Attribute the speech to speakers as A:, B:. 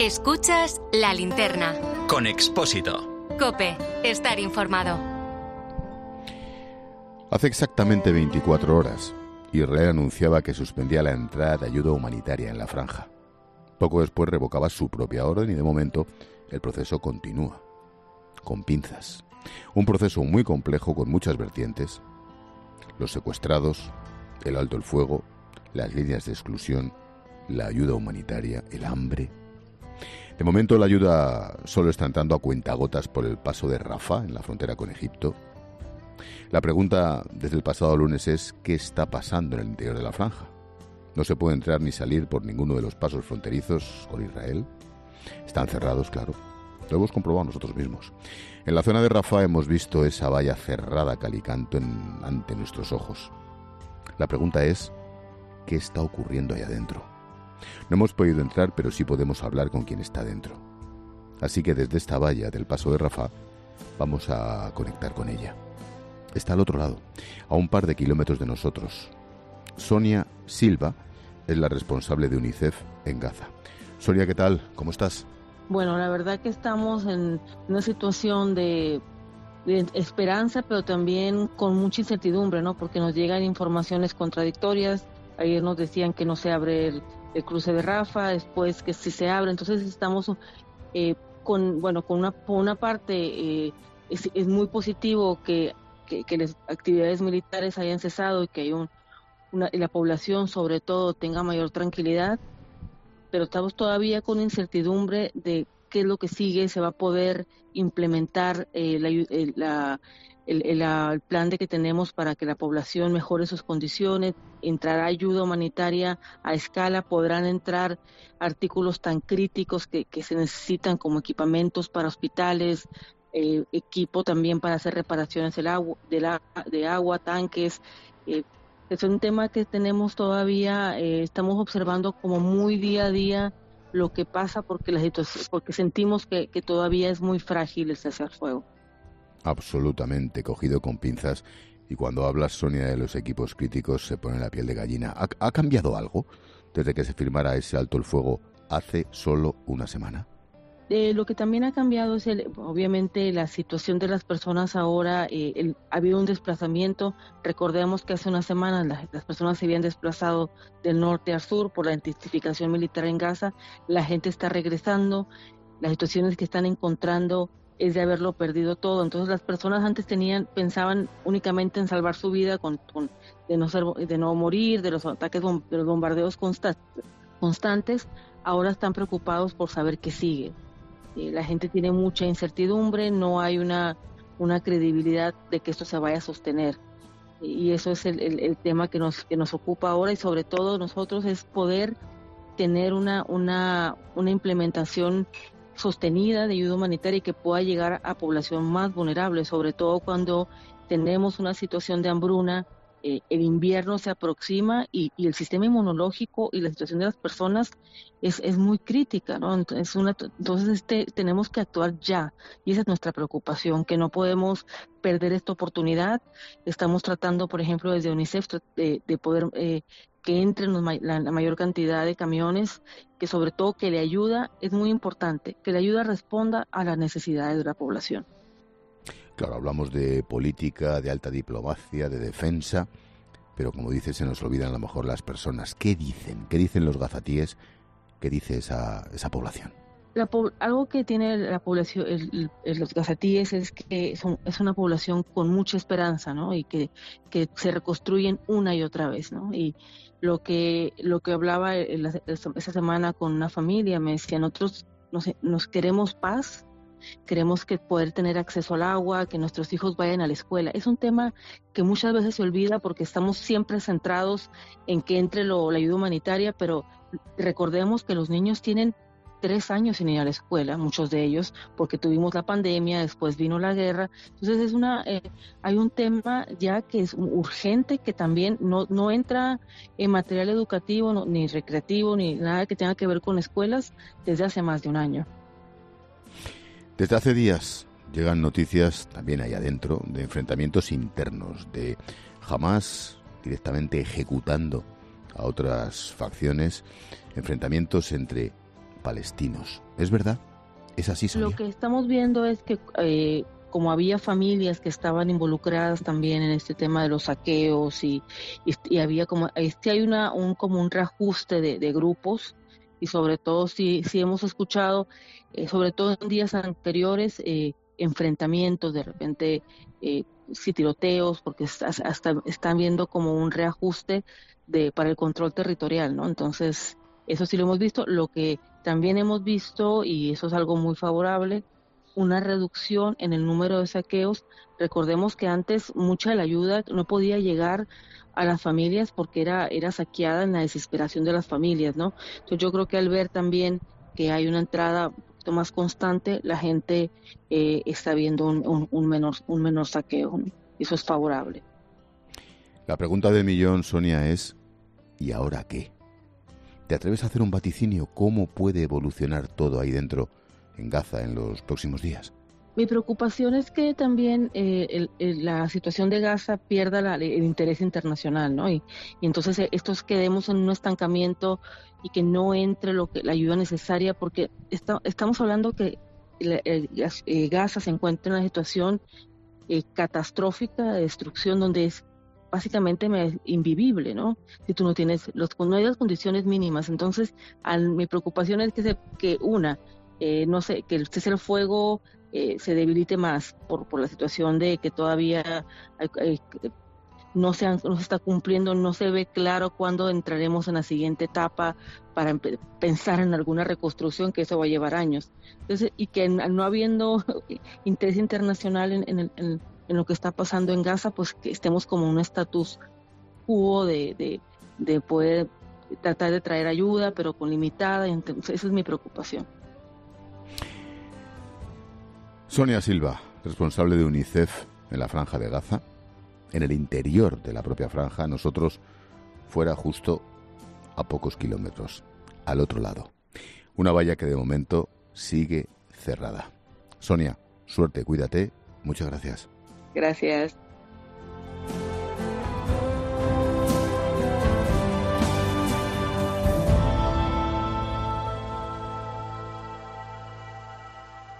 A: Escuchas La Linterna.
B: Con Expósito.
A: COPE. Estar informado.
C: Hace exactamente 24 horas, Israel anunciaba que suspendía la entrada de ayuda humanitaria en la franja. Poco después revocaba su propia orden y de momento el proceso continúa. Con pinzas. Un proceso muy complejo con muchas vertientes. Los secuestrados, el alto el fuego, las líneas de exclusión, la ayuda humanitaria, el hambre. De momento la ayuda solo está entrando a cuentagotas por el paso de Rafah, en la frontera con Egipto. La pregunta desde el pasado lunes es ¿qué está pasando en el interior de la franja? No se puede entrar ni salir por ninguno de los pasos fronterizos con Israel. Están cerrados, claro. Lo hemos comprobado nosotros mismos. En la zona de Rafah hemos visto esa valla cerrada calicanto ante nuestros ojos. La pregunta es ¿qué está ocurriendo ahí adentro? No hemos podido entrar, pero sí podemos hablar con quien está dentro. Así que desde esta valla del paso de Rafah vamos a conectar con ella. Está al otro lado, a un par de kilómetros de nosotros. Sonia Silva es la responsable de UNICEF en Gaza. Sonia, ¿qué tal? ¿Cómo estás?
D: Bueno, la verdad que estamos en una situación de esperanza, pero también con mucha incertidumbre, ¿no? Porque nos llegan informaciones contradictorias. Ayer nos decían que no se abre el cruce de Rafah, después que sí se abre. Entonces estamos con una parte es muy positivo que las actividades militares hayan cesado y que la población sobre todo tenga mayor tranquilidad, pero estamos todavía con incertidumbre de qué es lo que sigue, se va a poder implementar el plan de que tenemos para que la población mejore sus condiciones, entrará ayuda humanitaria a escala, podrán entrar artículos tan críticos que se necesitan como equipamientos para hospitales, equipo también para hacer reparaciones de agua, tanques. Es un tema que tenemos todavía, estamos observando como muy día a día lo que pasa porque sentimos que todavía es muy frágil el cese al fuego.
C: Absolutamente, cogido con pinzas. Y cuando hablas, Sonia, de los equipos críticos, se pone la piel de gallina. ¿Ha cambiado algo desde que se firmara ese alto el fuego hace solo una semana?
D: Lo que también ha cambiado es obviamente la situación de las personas ahora. Ha habido un desplazamiento. Recordemos que hace unas semanas las personas se habían desplazado del norte al sur por la intensificación militar en Gaza. La gente está regresando. Las situaciones que están encontrando es de haberlo perdido todo. Entonces las personas antes pensaban únicamente en salvar su vida, de no morir, de los ataques, de los bombardeos constantes. Ahora están preocupados por saber qué sigue. La gente tiene mucha incertidumbre, no hay una credibilidad de que esto se vaya a sostener. Y eso es el tema que nos ocupa ahora, y sobre todo nosotros es poder tener una implementación sostenida de ayuda humanitaria y que pueda llegar a población más vulnerable, sobre todo cuando tenemos una situación de hambruna. El invierno se aproxima y el sistema inmunológico y la situación de las personas es muy crítica, ¿no? Entonces tenemos que actuar ya, y esa es nuestra preocupación, que no podemos perder esta oportunidad. Estamos tratando, por ejemplo, desde UNICEF de poder que entren la mayor cantidad de camiones, que sobre todo que la ayuda es muy importante, que la ayuda responda a las necesidades de la población.
C: Claro, hablamos de política, de alta diplomacia, de defensa, pero como dices, se nos olvidan a lo mejor las personas. ¿Qué dicen? ¿Qué dicen los gazatíes? ¿Qué dice esa población?
D: Algo que tiene la población, los gazatíes, es que es una población con mucha esperanza, ¿no? Y que se reconstruyen una y otra vez, ¿no? Y lo que hablaba esa semana con una familia, me decía, nosotros nos queremos paz. Queremos poder tener acceso al agua, que nuestros hijos vayan a la escuela. Es un tema que muchas veces se olvida porque estamos siempre centrados en que entre la ayuda humanitaria, pero recordemos que los niños tienen 3 años sin ir a la escuela, muchos de ellos, porque tuvimos la pandemia, después vino la guerra. Entonces hay un tema ya que es urgente, que también no entra en material educativo, ni recreativo, ni nada que tenga que ver con escuelas desde hace más de un año.
C: Desde hace días llegan noticias también ahí adentro de enfrentamientos internos, de Hamás directamente ejecutando a otras facciones, enfrentamientos entre palestinos. ¿Es verdad? ¿Es así, Sonia?
D: Lo que estamos viendo es que como había familias que estaban involucradas también en este tema de los saqueos y había como hay como un reajuste de grupos, y sobre todo si hemos escuchado, sobre todo en días anteriores, enfrentamientos, de repente sí, tiroteos, porque hasta están viendo como un reajuste para el control territorial, ¿no? Entonces, eso sí lo hemos visto. Lo que también hemos visto, y eso es algo muy favorable, una reducción en el número de saqueos. Recordemos que antes mucha de la ayuda no podía llegar a las familias porque era saqueada en la desesperación de las familias, ¿no? Entonces yo creo que al ver también que hay una entrada un poquito más constante, la gente está viendo un menor saqueo, ¿no? Eso es favorable.
C: La pregunta del millón, Sonia, es ¿y ahora qué? ¿Te atreves a hacer un vaticinio? ¿Cómo puede evolucionar todo ahí dentro en Gaza en los próximos días?
D: Mi preocupación es que también la situación de Gaza pierda el interés internacional, ¿no? Y entonces estos quedemos en un estancamiento y que no entre la ayuda necesaria, porque estamos hablando que Gaza se encuentra en una situación catastrófica de destrucción donde es básicamente invivible, ¿no? Si tú no tienes no hay las condiciones mínimas. Entonces, mi preocupación es que el cese el fuego se debilite más por la situación de que todavía no se está cumpliendo, no se ve claro cuándo entraremos en la siguiente etapa para pensar en alguna reconstrucción, que eso va a llevar años. Entonces, y que no habiendo interés internacional en lo que está pasando en Gaza, pues que estemos como un status quo de poder tratar de traer ayuda, pero con limitada. Entonces, esa es mi preocupación.
C: Sonia Silva, responsable de UNICEF en la Franja de Gaza, en el interior de la propia franja, nosotros fuera justo a pocos kilómetros, al otro lado. Una valla que de momento sigue cerrada. Sonia, suerte, cuídate, muchas gracias.
D: Gracias.